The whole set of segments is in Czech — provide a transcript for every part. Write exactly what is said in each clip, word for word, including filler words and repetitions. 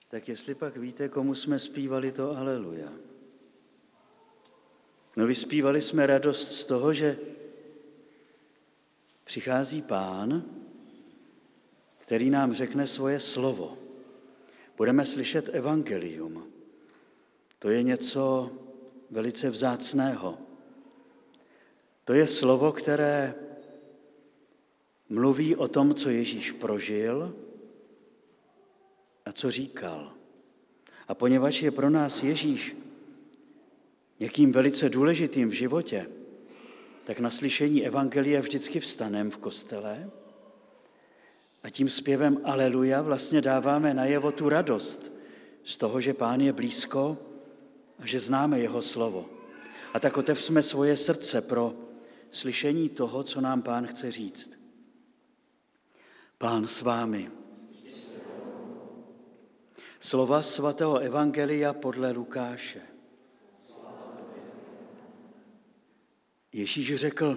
tak jestli pak víte, komu jsme zpívali to Aleluja. No vyspívali jsme radost z toho, že přichází Pán, který nám řekne svoje slovo. Budeme slyšet evangelium. To je něco velice vzácného. To je slovo, které mluví o tom, co Ježíš prožil a co říkal. A poněvadž je pro nás Ježíš někým velice důležitým v životě, tak na slyšení evangelia vždycky vstanem v kostele a tím zpěvem Aleluja vlastně dáváme najevo tu radost z toho, že Pán je blízko a že známe jeho slovo. A tak otevřme svoje srdce pro slyšení toho, co nám Pán chce říct. Pán s vámi. Slova svatého evangelia podle Lukáše. Ježíš řekl,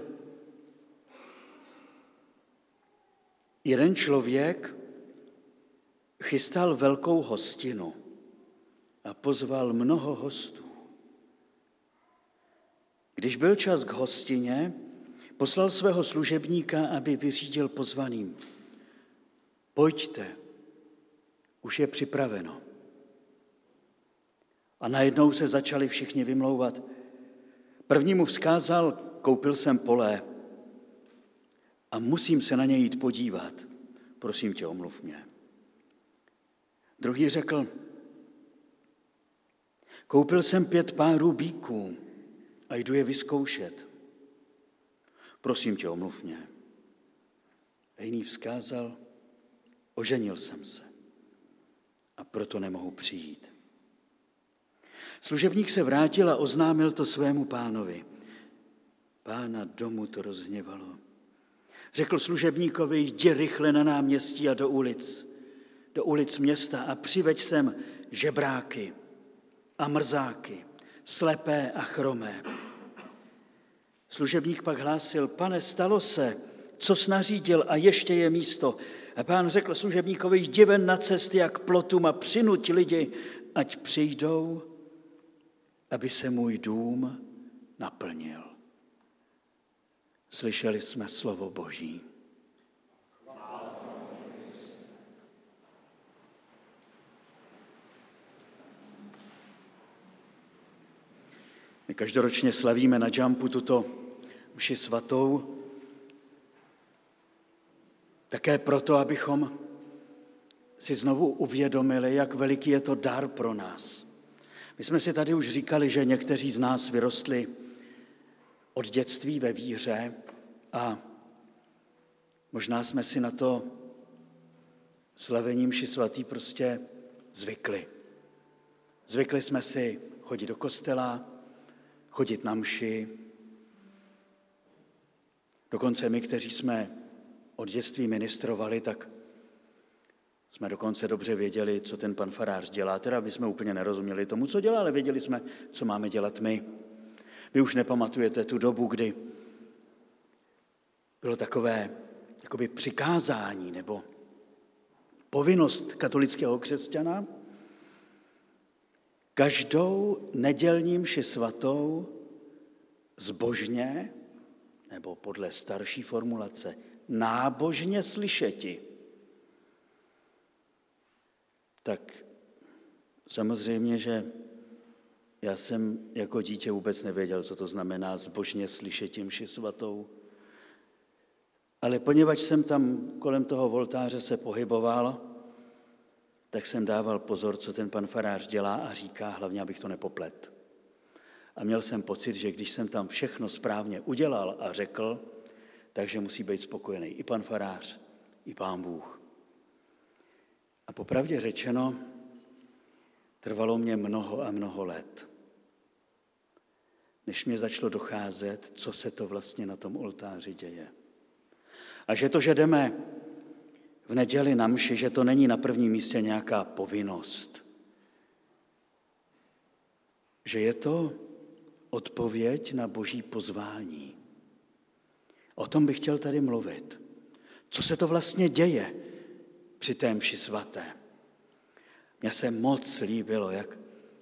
jeden člověk chystal velkou hostinu a pozval mnoho hostů. Když byl čas k hostině, poslal svého služebníka, aby vyřídil pozvaným. Pojďte, už je připraveno. A najednou se začali všichni vymlouvat. První mu vzkázal, koupil jsem pole a musím se na ně jít podívat. Prosím tě, omluv mě. Druhý řekl, koupil jsem pět párů býků a jdu je vyzkoušet. Prosím tě, omluv mě. A jiný vzkázal, oženil jsem se a proto nemohu přijít. Služebník se vrátil a oznámil to svému pánovi. Pána domu to rozhněvalo. Řekl služebníkovi, jdi rychle na náměstí a do ulic, do ulic města a přiveď sem žebráky a mrzáky, slepé a chromé. Služebník pak hlásil, pane, stalo se, co jsi nařídil a ještě je místo. A Pán řekl služebníkovi, jdi ven na cesty jak plotům a přinuť lidi, ať přijdou, aby se můj dům naplnil. Slyšeli jsme slovo Boží. My každoročně slavíme na Jumpu tuto mši svatou, také proto, abychom si znovu uvědomili, jak veliký je to dar pro nás. My jsme si tady už říkali, že někteří z nás vyrostli od dětství ve víře a možná jsme si na to slavení mši svatý prostě zvykli. Zvykli jsme si chodit do kostela, chodit na mši. Dokonce my, kteří jsme od dětství ministrovali, tak jsme dokonce dobře věděli, co ten pan farář dělá. Teda by jsme úplně nerozuměli tomu, co dělá, ale věděli jsme, co máme dělat my. Vy už nepamatujete tu dobu, kdy bylo takové jakoby přikázání nebo povinnost katolického křesťana každou nedělní mši svatou zbožně, nebo podle starší formulace, nábožně slyšeti. Tak samozřejmě, že já jsem jako dítě vůbec nevěděl, co to znamená zbožně slyšeti mši svatou. Ale poněvadž jsem tam kolem toho oltáře se pohyboval, tak jsem dával pozor, co ten pan farář dělá a říká, hlavně, abych to nepoplet. A měl jsem pocit, že když jsem tam všechno správně udělal a řekl, takže musí být spokojený i pan farář, i Pán Bůh. A popravdě řečeno, trvalo mě mnoho a mnoho let, než mě začalo docházet, co se to vlastně na tom oltáři děje. A že to, že jdeme v neděli na mši, že to není na prvním místě nějaká povinnost. Že je to odpověď na Boží pozvání. O tom bych chtěl tady mluvit. Co se to vlastně děje při té mši svaté? Mně se moc líbilo, jak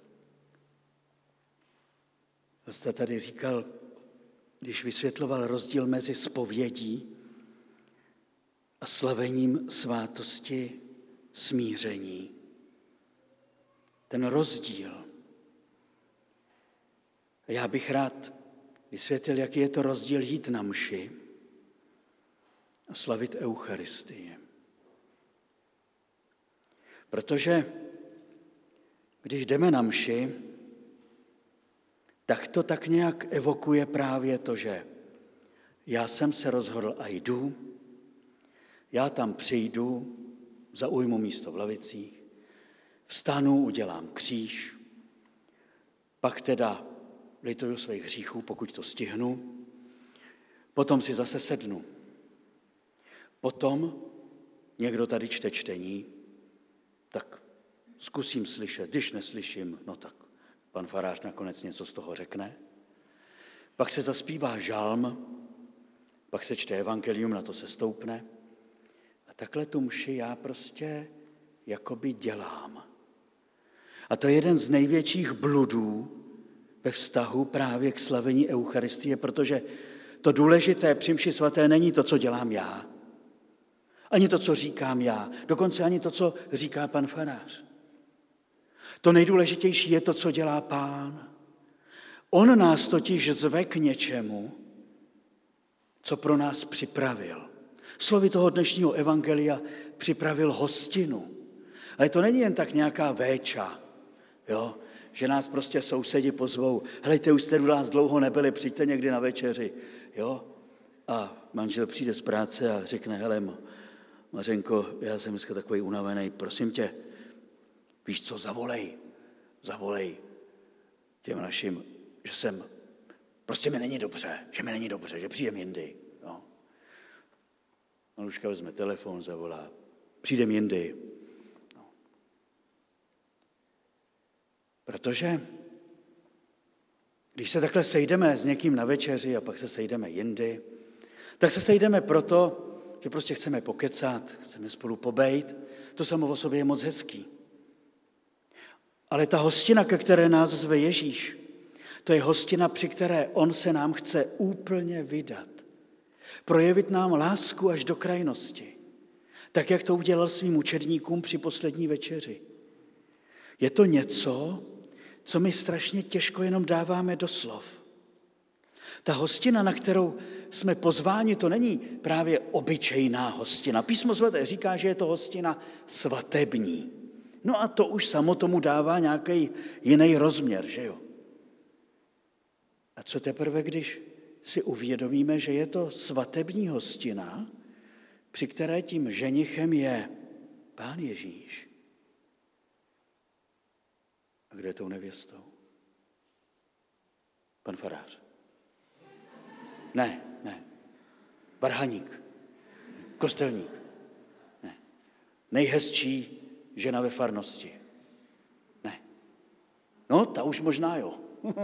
jste tady říkal, když vysvětloval rozdíl mezi zpovědí a slavením svátosti smíření. Ten rozdíl. Já bych rád vysvětlil, jaký je to rozdíl jít na mši a slavit Eucharistii. Protože když jdeme na mši, tak to tak nějak evokuje právě to, že já jsem se rozhodl a jdu, já tam přijdu, zaujmu místo v lavicích, vstanu, udělám kříž, pak teda lituju svých hříchů, pokud to stihnu, potom si zase sednu. Potom někdo tady čte čtení, tak zkusím slyšet, když neslyším, no tak pan farář nakonec něco z toho řekne. Pak se zaspívá žalm, pak se čte evangelium, na to se stoupne. A takhle tu mši já prostě jakoby dělám. A to je jeden z největších bludů ve vztahu právě k slavení Eucharistie, protože to důležité při mši svaté není to, co dělám já, ani to, co říkám já, dokonce ani to, co říká pan farář. To nejdůležitější je to, co dělá Pán. On nás totiž zve k něčemu, co pro nás připravil. Slovy toho dnešního evangelia připravil hostinu. Ale to není jen tak nějaká véča, jo? Že nás prostě sousedi pozvou. Helejte, už jste u nás dlouho nebyli, přijďte někdy na večeři. Jo? A manžel přijde z práce a řekne, hele, Mařenko, já jsem dneska takový unavený, prosím tě, víš co, zavolej, zavolej těm našim, že jsem, prostě mi není dobře, že mi není dobře, že přijdem jindy. Jo? Maluška vezme telefon, zavolá, přijdem jindy. No. Protože když se takhle sejdeme s někým na večeři a pak se sejdeme jindy, tak se sejdeme proto, že prostě chceme pokecat, chceme spolu pobejt. To samo o sobě je moc hezký. Ale ta hostina, ke které nás zve Ježíš, to je hostina, při které on se nám chce úplně vydat. Projevit nám lásku až do krajnosti. Tak, jak to udělal svým učedníkům při poslední večeři. Je to něco, co my strašně těžko jenom dáváme do slov. Ta hostina, na kterou jsme pozváni, to není právě obyčejná hostina. Písmo svaté říká, že je to hostina svatební. No a to už samo tomu dává nějaký jiný rozměr, že jo? A co teprve, když si uvědomíme, že je to svatební hostina, při které tím ženichem je Pán Ježíš. A kde je tou nevěstou? Pan farář. Ne, ne. Varhaník. Kostelník. Ne. Nejhezčí žena ve farnosti. Ne. No, ta už možná jo.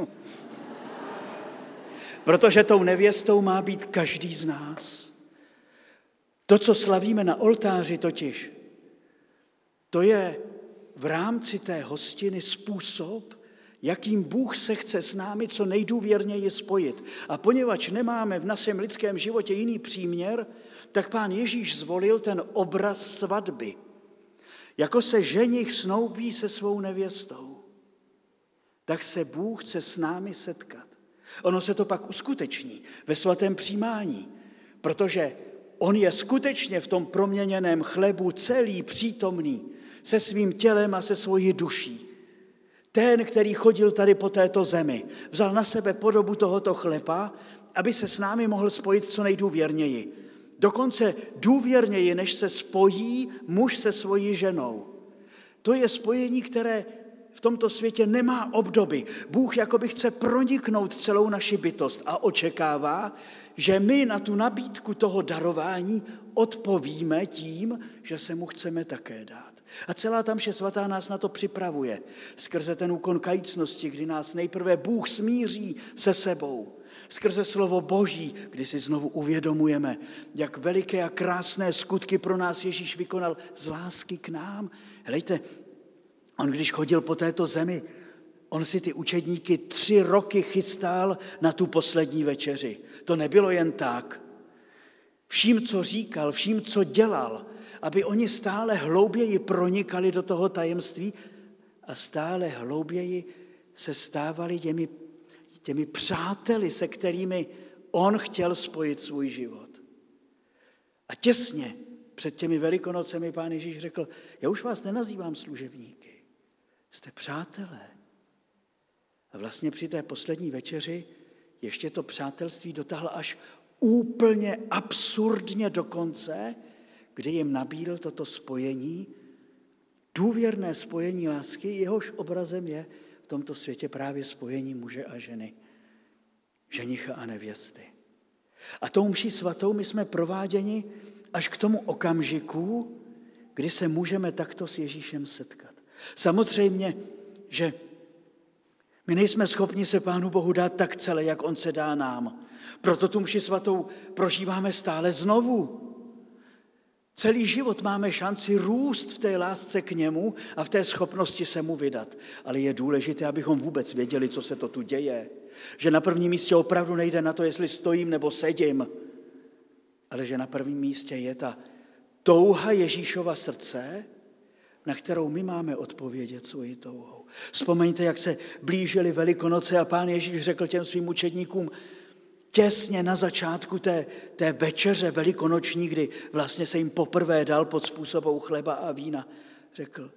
Protože tou nevěstou má být každý z nás. To, co slavíme na oltáři totiž, to je v rámci té hostiny způsob, jakým Bůh se chce s námi co nejdůvěrněji spojit. A poněvadž nemáme v našem lidském životě jiný příměr, tak Pán Ježíš zvolil ten obraz svatby. Jako se ženich snoubí se svou nevěstou, tak se Bůh chce s námi setkat. Ono se to pak uskuteční ve svatém přijímání, protože on je skutečně v tom proměněném chlebu celý přítomný se svým tělem a se svojí duší. Ten, který chodil tady po této zemi, vzal na sebe podobu tohoto chleba, aby se s námi mohl spojit co nejdůvěrněji. Dokonce důvěrněji, než se spojí muž se svojí ženou. To je spojení, které v tomto světě nemá obdoby. Bůh jakoby chce proniknout celou naši bytost a očekává, že my na tu nabídku toho darování odpovíme tím, že se mu chceme také dát. A celá ta mše svatá nás na to připravuje. Skrze ten úkon kajícnosti, kdy nás nejprve Bůh smíří se sebou. Skrze slovo Boží, kdy si znovu uvědomujeme, jak veliké a krásné skutky pro nás Ježíš vykonal z lásky k nám. Hlejte, On když chodil po této zemi, on si ty učedníky tři roky chystal na tu poslední večeři. To nebylo jen tak. Vším, co říkal, vším, co dělal, aby oni stále hlouběji pronikali do toho tajemství a stále hlouběji se stávali těmi, těmi přáteli, se kterými on chtěl spojit svůj život. A těsně před těmi Velikonocemi Pán Ježíš řekl, já už vás nenazývám služebníky, jste přátelé. A vlastně při té poslední večeři ještě to přátelství dotáhl až úplně absurdně do konce, kdy jim nabídl toto spojení, důvěrné spojení lásky, jehož obrazem je v tomto světě právě spojení muže a ženy, ženicha a nevěsty. A tou mší svatou my jsme prováděni až k tomu okamžiku, kdy se můžeme takto s Ježíšem setkat. Samozřejmě, že my nejsme schopni se Pánu Bohu dát tak celé, jak on se dá nám. Proto tu mši svatou prožíváme stále znovu. Celý život máme šanci růst v té lásce k němu a v té schopnosti se mu vydat. Ale je důležité, abychom vůbec věděli, co se to tu děje. Že na prvním místě opravdu nejde na to, jestli stojím nebo sedím, ale že na prvním místě je ta touha Ježíšova srdce, na kterou my máme odpovědět svoji touhou. Vzpomeňte, jak se blížily Velikonoce a Pán Ježíš řekl těm svým učedníkům těsně na začátku té, té večeře velikonoční, kdy vlastně se jim poprvé dal pod způsobou chleba a vína, řekl,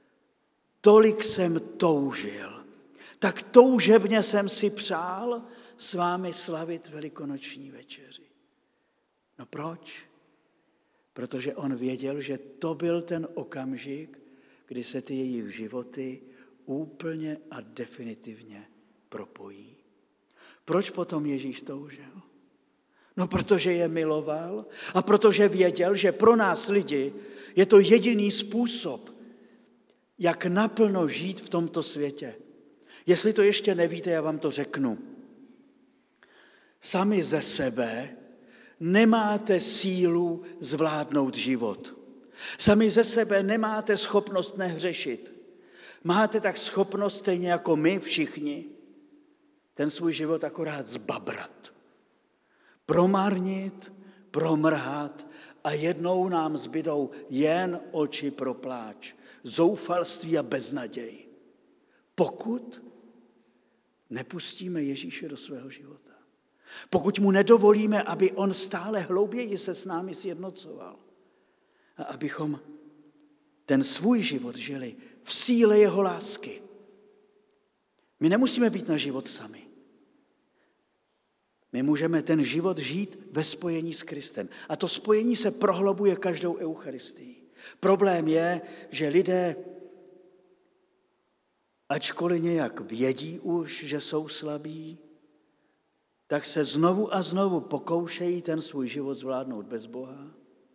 tolik jsem toužil, tak toužebně jsem si přál s vámi slavit velikonoční večeři. No proč? Protože on věděl, že to byl ten okamžik, kdy se ty jejich životy úplně a definitivně propojí. Proč potom Ježíš toužil? No protože je miloval a protože věděl, že pro nás lidi je to jediný způsob, jak naplno žít v tomto světě. Jestli to ještě nevíte, já vám to řeknu. Sami ze sebe nemáte sílu zvládnout život. Sami ze sebe nemáte schopnost nehřešit. Máte tak schopnost, stejně jako my všichni, ten svůj život akorát zbabrat. Promarnit, promrhat a jednou nám zbydou jen oči pro pláč, zoufalství a beznaděj. Pokud nepustíme Ježíše do svého života. Pokud mu nedovolíme, aby on stále hlouběji se s námi sjednocoval. A abychom ten svůj život žili v síle jeho lásky. My nemusíme být na život sami. My můžeme ten život žít ve spojení s Kristem. A to spojení se prohlubuje každou eucharistii. Problém je, že lidé, ačkoliv nějak vědí už, že jsou slabí, tak se znovu a znovu pokoušejí ten svůj život zvládnout bez Boha.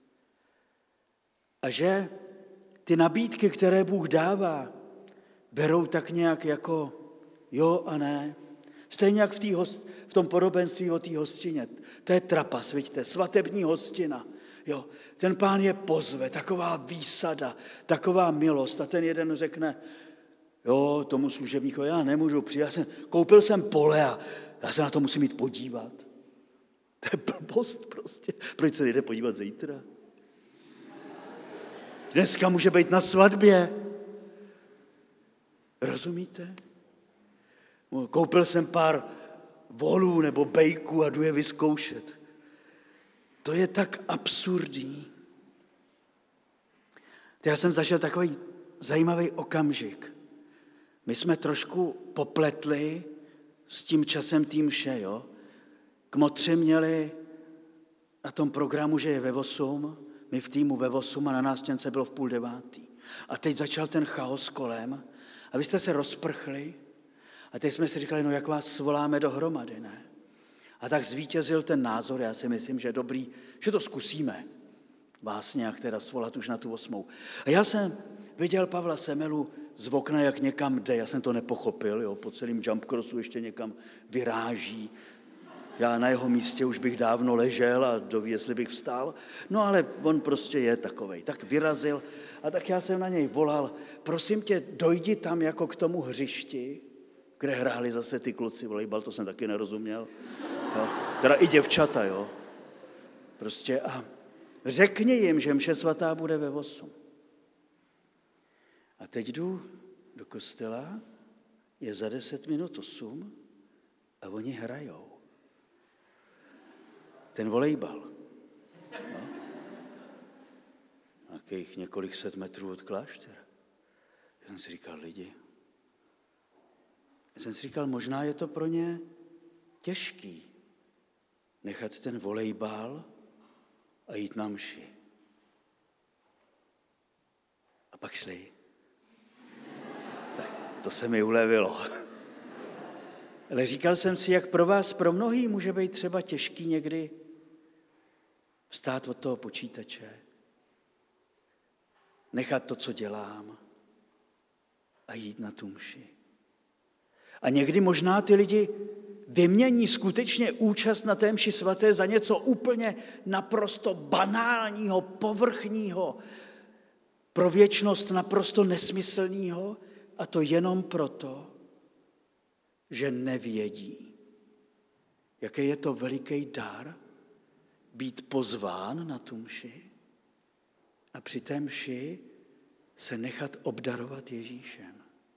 A že ty nabídky, které Bůh dává, berou tak nějak jako jo a ne. Stejně jak v, tý host, v tom podobenství o té hostině. To je trapas, vidíte, svatební hostina. Jo, ten Pán je pozve, taková výsada, taková milost. A ten jeden řekne, jo, tomu služebníkovi, já nemůžu přijít, já jsem, koupil jsem pole a já se na to musím jít podívat. To je blbost prostě. Proč se nejde podívat zítra? Dneska může být na svatbě. Rozumíte? Koupil jsem pár volů nebo bejků a jdu je vyzkoušet. To je tak absurdní. Já jsem zažil takový zajímavý okamžik. My jsme trošku popletli s tím časem tým mše, jo. Kmotři měli na tom programu, že je ve osm, my v týmu ve osm a na nástěnce bylo v půl devátý. A teď začal ten chaos kolem a vy jste se rozprchli a teď jsme si říkali, no jak vás svoláme dohromady, ne? A tak zvítězil ten názor, já si myslím, že dobrý, že to zkusíme vás nějak teda svolat už na tu osmou. A já jsem viděl Pavla Semelu z okna, jak někam jde, já jsem to nepochopil, jo, po celém jump crossu ještě někam vyráží. Já na jeho místě už bych dávno ležel a doví, jestli bych vstal. No ale on prostě je takovej. Tak vyrazil a tak já jsem na něj volal, prosím tě, dojdi tam jako k tomu hřišti, kde hráli zase ty kluci volejbal, to jsem taky nerozuměl. Jo. Teda i děvčata, jo. Prostě a řekni jim, že mše svatá bude ve osm. A teď jdu do kostela, je za deset minut osm a oni hrajou. Ten volejbal. No. Nějakých několik set metrů od kláštera. Já jsem si říkal, lidi. Já jsem si říkal, možná je to pro ně těžký nechat ten volejbal a jít na mši. A pak šli. Tak to se mi ulevilo. Ale říkal jsem si, jak pro vás, pro mnohý může být třeba těžký někdy vstát od toho počítače, nechat to, co dělám a jít na tu mši. A někdy možná ty lidi vymění skutečně účast na té mši svaté za něco úplně naprosto banálního, povrchního, pro věčnost naprosto nesmyslného, a to jenom proto, že nevědí, jaký je to veliký dar být pozván na tu mši a při té mši se nechat obdarovat Ježíšem.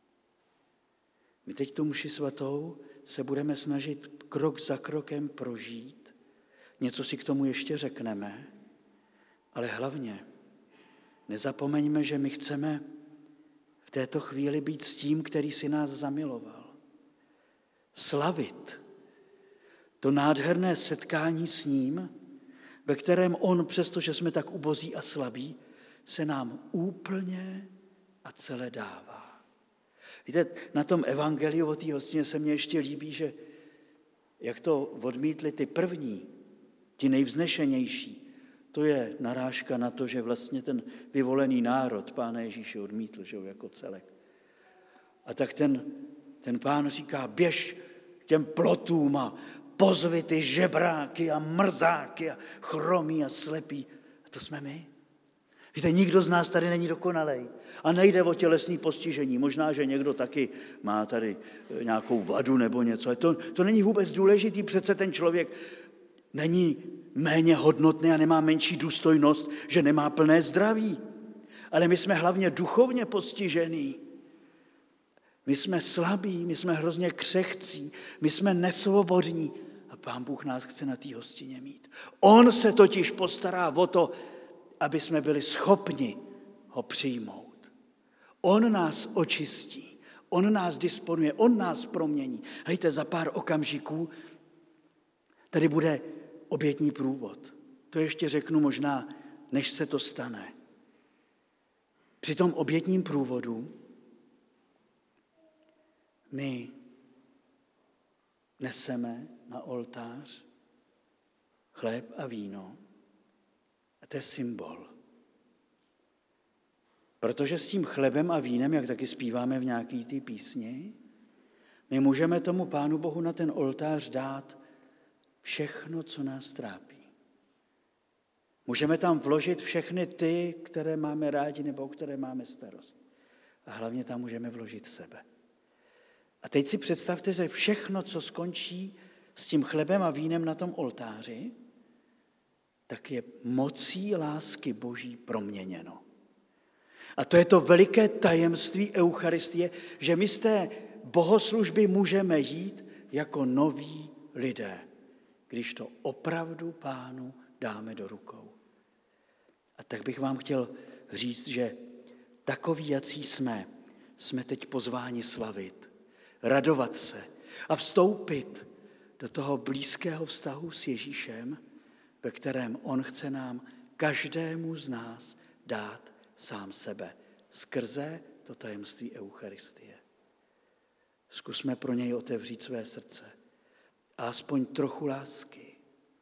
My teď tu mši svatou se budeme snažit krok za krokem prožít. Něco si k tomu ještě řekneme, ale hlavně nezapomeňme, že my chceme v této chvíli být s tím, který si nás zamiloval. Slavit to nádherné setkání s ním, ve kterém on, přestože jsme tak ubozí a slabí, se nám úplně a celé dává. Víte, na tom evangeliu o té hostině se mně ještě líbí, že jak to odmítli ty první, ti nejvznešenější, to je narážka na to, že vlastně ten vyvolený národ Pána Ježíše odmítl, že jo, jako celek. A tak ten, ten Pán říká, běž k těm plotům a pozvi ty žebráky a mrzáky a chromí a slepí. A to jsme my. Víte, nikdo z nás tady není dokonalej. A nejde o tělesné postižení. Možná, že někdo taky má tady nějakou vadu nebo něco. Ale to, to není vůbec důležitý. Přece ten člověk není méně hodnotný a nemá menší důstojnost, že nemá plné zdraví. Ale my jsme hlavně duchovně postižený. My jsme slabí, my jsme hrozně křehcí, my jsme nesvobodní a Pán Bůh nás chce na té hostině mít. On se totiž postará o to, aby jsme byli schopni ho přijmout. On nás očistí, on nás disponuje, on nás promění. Hejte, za pár okamžiků tady bude obětní průvod. To ještě řeknu možná, než se to stane. Při tom obětním průvodu my neseme na oltář chléb a víno. A to je symbol. Protože s tím chlebem a vínem, jak taky zpíváme v nějaký té písni, my můžeme tomu Pánu Bohu na ten oltář dát všechno, co nás trápí. Můžeme tam vložit všechny ty, které máme rádi nebo které máme starost. A hlavně tam můžeme vložit sebe. A teď si představte, že všechno, co skončí s tím chlebem a vínem na tom oltáři, tak je mocí lásky Boží proměněno. A to je to veliké tajemství Eucharistie, že my z té bohoslužby můžeme jít jako noví lidé, když to opravdu Pánu dáme do rukou. A tak bych vám chtěl říct, že takoví, jací jsme, jsme teď pozváni slavit, radovat se a vstoupit do toho blízkého vztahu s Ježíšem, ve kterém on chce nám každému z nás dát sám sebe skrze to tajemství Eucharistie. Zkusme pro něj otevřít své srdce a aspoň trochu lásky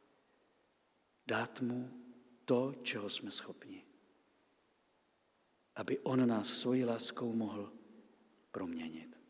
dát mu to, čeho jsme schopni, aby on nás svojí láskou mohl proměnit.